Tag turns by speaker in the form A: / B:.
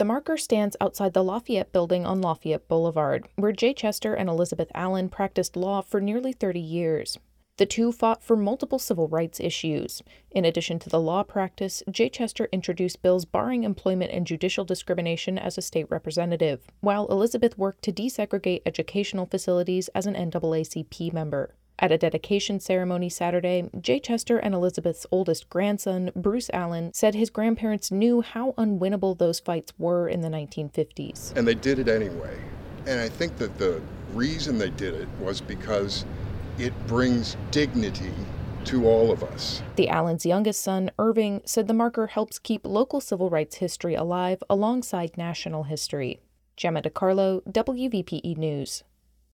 A: The marker stands outside the Lafayette Building on Lafayette Boulevard, where Jay Chester and Elizabeth Allen practiced law for nearly 30 years. The two fought for multiple civil rights issues. In addition to the law practice, Jay Chester introduced bills barring employment and judicial discrimination as a state representative, while Elizabeth worked to desegregate educational facilities as an NAACP member. At a dedication ceremony Saturday, Jay Chester and Elizabeth's oldest grandson, Bruce Allen, said his grandparents knew how unwinnable those fights were in the 1950s.
B: And they did it anyway. And I think that the reason they did it was because it brings dignity to all of us.
A: The Allens' youngest son, Irving, said the marker helps keep local civil rights history alive alongside national history. Gemma DiCarlo, WVPE News.